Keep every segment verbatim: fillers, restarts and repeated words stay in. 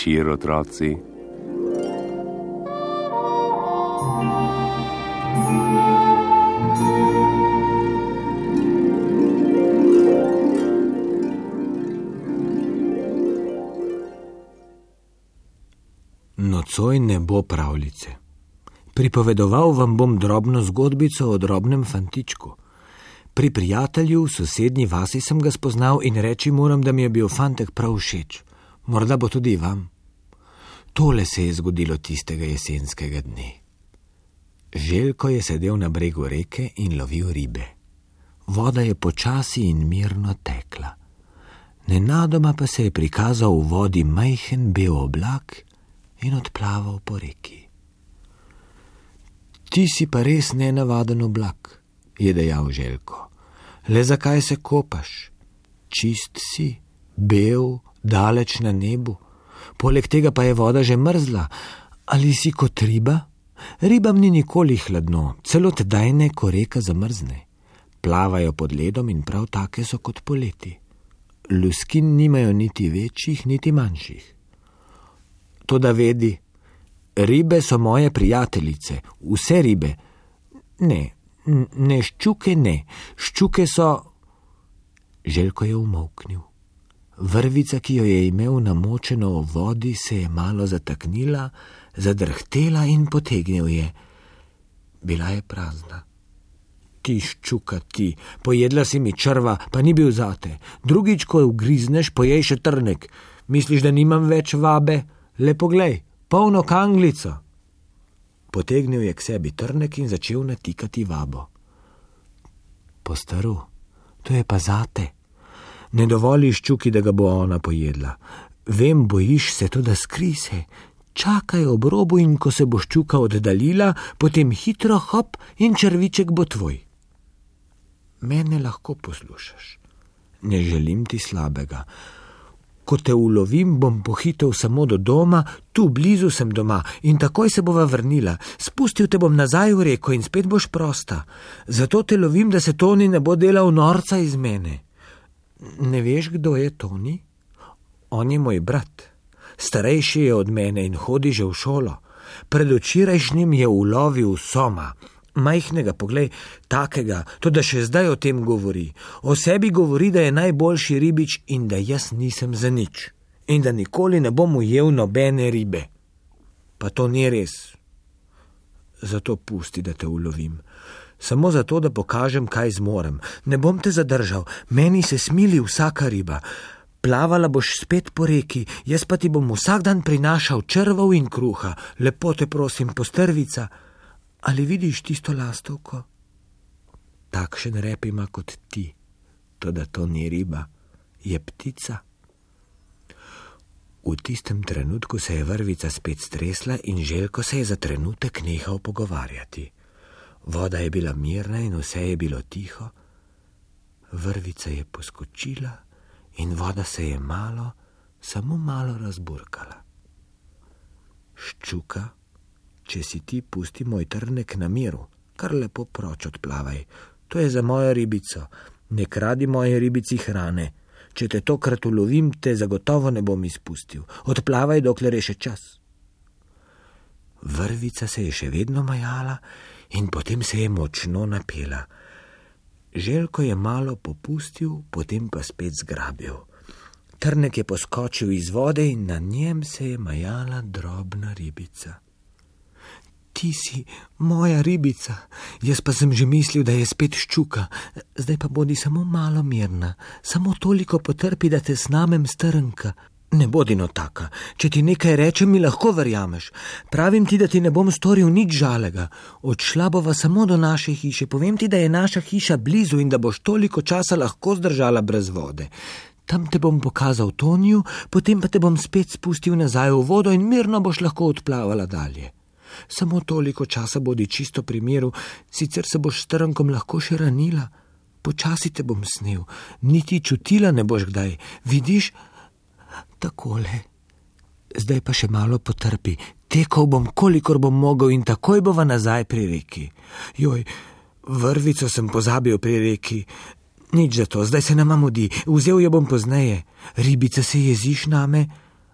večer, otroci. Nocoj ne bo pravljice. Pripovedoval vam bom drobno zgodbico o drobnem fantičku. Pri prijatelju v sosednji vasi sem ga spoznal in reči moram, da mi je bil fantek prav všeč. Morda bo tudi vam. Tole se je zgodilo tistega jesenskega dne. Željko je sedel na bregu reke in lovil ribe. Voda je počasi in mirno tekla. Nenadoma pa se je prikazal v vodi majhen bel oblak in odplaval po reki. Ti si pa res nenavaden oblak, je dejal Željko. Le zakaj se kopaš? Čist si, bel, daleč na nebu. Poleg tega pa je voda že mrzla. Ali si kot riba? Ribam ni nikoli hladno, celo tedaj ne, ko reka zamrzne. Plavajo pod ledom in prav take so kot poleti. Luskin nimajo niti večjih, niti manjših. Toda vedi, ribe so moje prijateljice, vse ribe. Ne, ne ščuke ne, ščuke so... Željko je umolknil. Vrvica, ki jo je imel namočeno v vodi, se je malo zataknila, zadrhtela in potegnil je. Bila je prazna. Ti ščuka ti, pojedla si mi črva, pa ni bil zate. Drugič, ko ugrizneš, pojej še trnek. Misliš, da nimam več vabe? Le poglej, polno kanglico. Potegnil je k sebi trnek in začel natikati vabo. Postaru, to je pa zate. Ne dovoliš ščuki, da ga bo ona pojedla. Vem, bojiš se to, da skri se. Čakaj ob robu in ko se bo ščuka oddaljila, potem hitro hop in črviček bo tvoj. Mene lahko poslušaš. Ne želim ti slabega. Ko te ulovim, bom pohitel samo do doma, tu blizu sem doma in takoj se bova vrnila. Spustil te bom nazaj v reko in spet boš prosta. Zato te lovim, da se Toni ne bo delal norca iz mene. Ne veš, kdo je Toni? On je moj brat. Starejši je od mene in hodi že v šolo. Predvčerajšnjim je ulovil soma. Majhnega, poglej, takega, to da še zdaj o tem govori. O sebi govori, da je najboljši ribič in da jaz nisem za nič. In da nikoli ne bom ujel nobene ribe. Pa to ni res. Zato pusti, da te ulovim. Samo zato, da pokažem, kaj zmorem. Ne bom te zadržal, meni se smili vsaka riba. Plavala boš spet po reki, jaz pa ti bom vsak dan prinašal črvov in kruha. Lepo te prosim, postrvica. Ali vidiš tisto lastovko? Takšen rep ima kot ti, toda to ni riba, je ptica. V tistem trenutku se je vrvica spet stresla in Željko se je za trenutek nehal pogovarjati. Voda je bila mirna in vse je bilo tiho. Vrvica je poskočila in voda se je malo, samo malo razburkala. Ščuka, če si ti, pusti moj trnek na miru, kar lepo proč odplavaj. To je za mojo ribico. Ne kradi moje ribici hrane. Če te tokrat ulovim, te zagotovo ne bom izpustil. Odplavaj, dokler je še čas. Vrvica se je še vedno majala in potem se je močno napela. Željko je malo popustil, potem pa spet zgrabil. Trnek je poskočil iz vode in na njem se je majala drobna ribica. Ti si moja ribica, jaz pa sem že mislil, da je spet ščuka. Zdaj pa bodi samo malo mirna, samo toliko potrpi, da te snamem strnka. Ne bodi no taka, če ti nekaj rečem, mi lahko verjameš. Pravim ti, da ti ne bom storil nič žalega. Odšla bova samo do naše hiše, povem ti, da je naša hiša blizu in da boš toliko časa lahko zdržala brez vode. Tam te bom pokazal Toniju, potem pa te bom spet spustil nazaj v vodo in mirno boš lahko odplavala dalje. Samo toliko časa bodi čisto pri miru, sicer se boš s trnkom lahko še ranila. Počasi te bom snel, niti čutila ne boš kdaj. Vidiš? Takole. Zdaj pa še malo potrpi. Tekal bom, kolikor bom mogel in takoj bova nazaj pri reki. Joj, vrvico sem pozabil pri reki. Nič za to, zdaj se nama mudi. Vzel jo bom pozneje. Ribica, se jeziš name?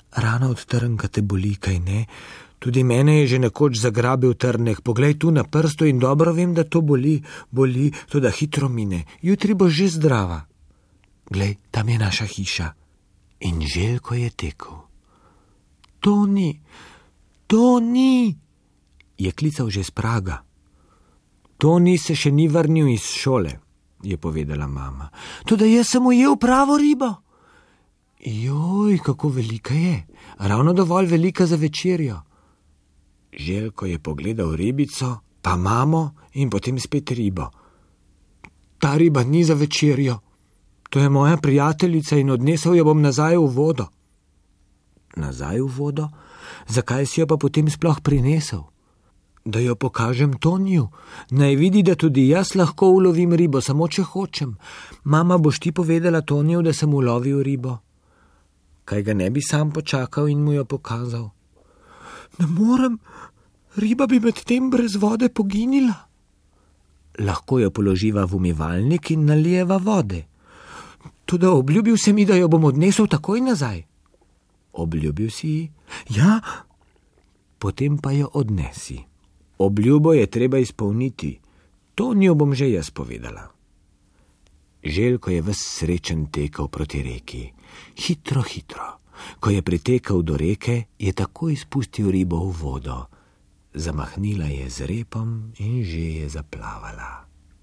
Rana od trnka te boli, kaj ne? Tudi mene je že nekoč zagrabil trnek. Poglej tu na prstu in dobro vem, da to boli, boli, to da hitro mine. Jutri bo že zdrava. Glej, tam je naša hiša. In Željko je tekel. Toni, Toni, je klical že z praga. Toni se še ni vrnil iz šole, je povedala mama. Toda jaz sem ujel pravo ribo. Joj, kako velika je. Ravno dovolj velika za večerjo. Željko je pogledal ribico, pa mamo in potem spet ribo. Ta riba ni za večerjo. To je moja prijateljica in odnesel jo bom nazaj v vodo. Nazaj v vodo? Zakaj si jo pa potem sploh prinesel? Da jo pokažem Toniju. Naj vidi, da tudi jaz lahko ulovim ribo, samo če hočem. Mama, boš ti povedala Toniju, da sem ulovil ribo? Kaj ga ne bi sam počakal in mu jo pokazal? Ne morem, riba bi med tem brez vode poginila. Lahko jo položiva v umivalnik in nalijeva vode. Toda obljubil se mi, da jo bom odnesel takoj nazaj. Obljubil si ji? Ja. Potem pa jo odnesi. Obljubo je treba izpolniti. Toniju bom že jaz povedala. Željko je ves srečen tekel proti reki. Hitro, hitro. Ko je pritekal do reke, je takoj spustil ribo v vodo. Zamahnila je z repom in že je zaplavala.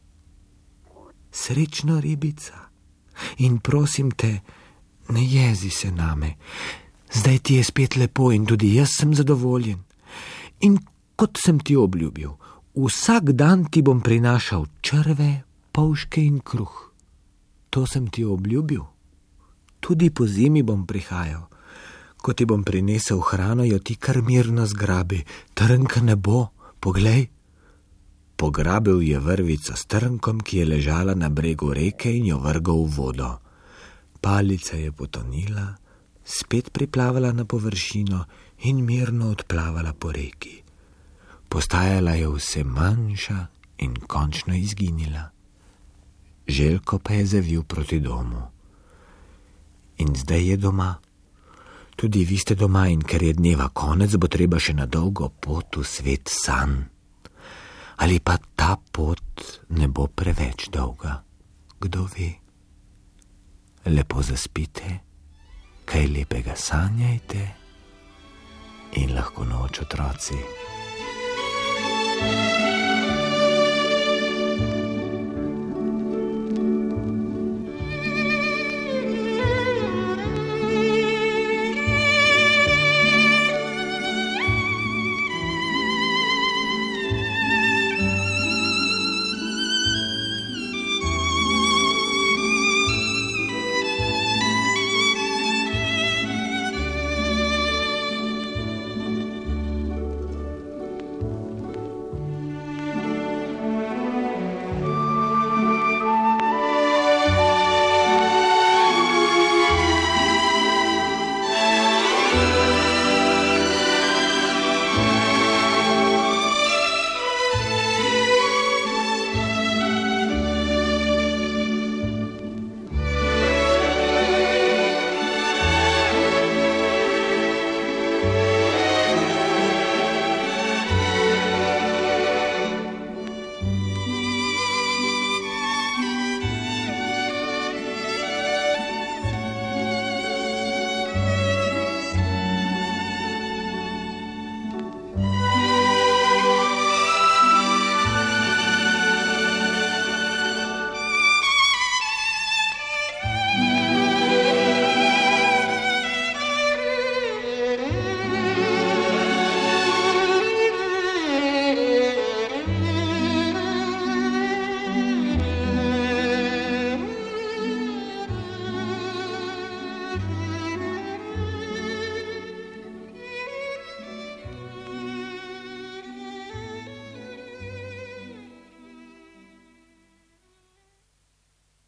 Srečno, ribica. In prosim te, ne jezi se name. Zdaj ti je spet lepo in tudi jaz sem zadovoljen. In kot sem ti obljubil, vsak dan ti bom prinašal črve, polžke in kruh. To sem ti obljubil. Tudi po zimi bom prihajal. Ko ti bom prinesel hrano, jo ti kar mirno zgrabi. Trnka ne bo, poglej. Pograbil je vrvico s trnkom, ki je ležala na bregu reke in jo vrgal v vodo. Palica je potonila, spet priplavala na površino in mirno odplavala po reki. Postajala je vse manjša in končno izginila. Željko pa je zavil proti domu. In zdaj je doma. Tudi vi ste doma in ker je dneva konec, bo treba še na dolgo pot v svet sanj. Ali pa ta pot ne bo preveč dolga. Kdo ve? Lepo zaspite, kaj lepega sanjajte in lahko noč, otroci.